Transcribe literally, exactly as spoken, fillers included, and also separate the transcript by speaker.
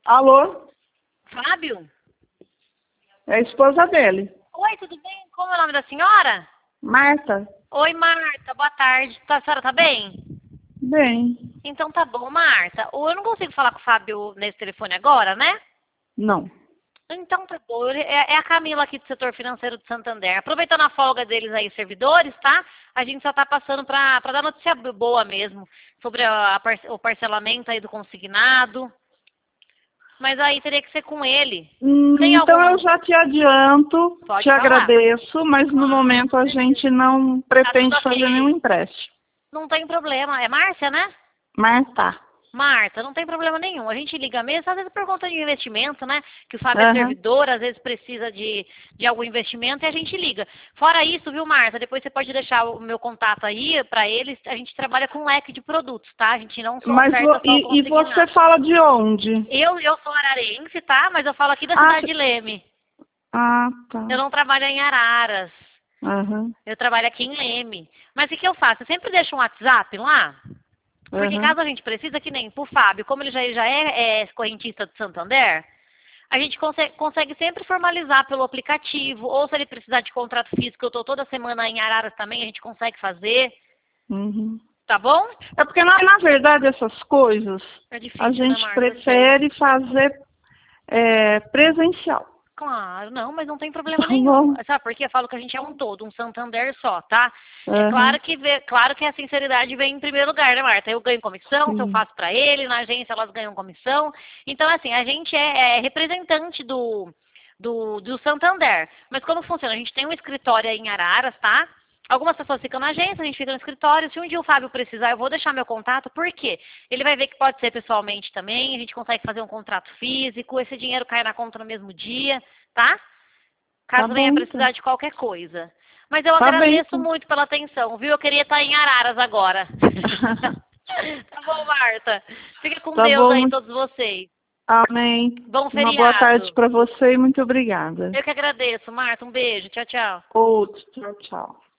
Speaker 1: Alô?
Speaker 2: Fábio?
Speaker 1: É a esposa dele.
Speaker 2: Oi, tudo bem? Como é o nome da senhora?
Speaker 1: Marta?
Speaker 2: Oi, Marta. Boa tarde. Tá- A senhora tá bem?
Speaker 1: Bem.
Speaker 2: Então tá bom, Marta. Ou eu não consigo falar com o Fábio nesse telefone agora, né?
Speaker 1: Não.
Speaker 2: Então tá bom. Ele- É é a Camila aqui do setor financeiro de Santander. Aproveitando a folga deles aí, servidores, tá? A gente só tá passando pra, pra dar notícia boa mesmo. Sobre a- a parce- o parcelamento aí do consignado. Mas aí teria que ser com ele.
Speaker 1: Hum,
Speaker 2: Tem
Speaker 1: Então
Speaker 2: algum...
Speaker 1: eu já te adianto,
Speaker 2: Pode
Speaker 1: te
Speaker 2: falar.
Speaker 1: agradeço, mas no
Speaker 2: Ah,
Speaker 1: momento a gente não
Speaker 2: tá tudo
Speaker 1: pretende fazer nenhum
Speaker 2: ok.
Speaker 1: empréstimo.
Speaker 2: Não tem problema. É Márcia, né?
Speaker 1: Marta.
Speaker 2: Marta, não tem problema nenhum. A gente liga mesmo, às vezes por conta de investimento, né? Que o Fábio é
Speaker 1: Aham.
Speaker 2: servidor, às vezes precisa de, de algum investimento e a gente liga. Fora isso, viu, Marta? Depois você pode deixar o meu contato aí para eles. A gente trabalha com um leque de produtos, tá? A gente não só
Speaker 1: Mas
Speaker 2: oferta
Speaker 1: vo-
Speaker 2: só o
Speaker 1: e, e você
Speaker 2: consignado.
Speaker 1: fala de onde?
Speaker 2: Eu, eu sou ararense, tá? Mas eu falo aqui da
Speaker 1: Ah,
Speaker 2: cidade
Speaker 1: cê-
Speaker 2: de Leme.
Speaker 1: ah tá.
Speaker 2: Eu não trabalho em Araras.
Speaker 1: Aham.
Speaker 2: Eu trabalho aqui em Leme. Mas o que eu faço? Eu sempre deixo um WhatsApp lá. Porque
Speaker 1: Aham.
Speaker 2: caso a gente precisa, que nem pro Fábio, como ele já, já é, é correntista de Santander, a gente consegue, consegue sempre formalizar pelo aplicativo, ou se ele precisar de contrato físico, eu estou toda semana em Araras também, a gente consegue fazer,
Speaker 1: Uhum.
Speaker 2: tá bom?
Speaker 1: É porque, na, na verdade, essas coisas
Speaker 2: É
Speaker 1: a
Speaker 2: difícil, né,
Speaker 1: gente
Speaker 2: Marta? Eu sei.
Speaker 1: prefere fazer é, presencial.
Speaker 2: Claro, não, mas não tem problema
Speaker 1: Tá
Speaker 2: nenhum.
Speaker 1: bom?
Speaker 2: Sabe por quê? Eu falo que a gente é um todo, um Santander só, tá? É
Speaker 1: Aham.
Speaker 2: claro que, vê, claro que a sinceridade vem em primeiro lugar, né, Marta? Eu ganho comissão, se eu
Speaker 1: Sim.
Speaker 2: faço pra ele, na agência elas ganham comissão. Então, assim, a gente é, é representante do, do, do Santander. Mas como funciona? A gente tem um escritório aí em Araras, tá? Algumas pessoas ficam na agência, a gente fica no escritório. Se um dia o Fábio precisar, eu vou deixar meu contato. Por quê? Ele vai ver que pode ser pessoalmente também. A gente consegue fazer um contrato físico. Esse dinheiro cai na conta no mesmo dia, tá?
Speaker 1: Tá
Speaker 2: Caso venha
Speaker 1: bom, então.
Speaker 2: precisar de qualquer coisa. Mas eu
Speaker 1: Tá bem,
Speaker 2: agradeço
Speaker 1: então.
Speaker 2: muito pela atenção, viu? Eu queria estar em Araras agora. Tá bom, Marta. Fica com
Speaker 1: Tá
Speaker 2: Deus
Speaker 1: bom.
Speaker 2: aí,
Speaker 1: muito-
Speaker 2: todos vocês.
Speaker 1: Amém.
Speaker 2: Bom
Speaker 1: Uma boa tarde
Speaker 2: feriado.
Speaker 1: para você e muito obrigada.
Speaker 2: Eu que agradeço, Marta. Um beijo. Tchau, tchau.
Speaker 1: Outro. Tchau, tchau.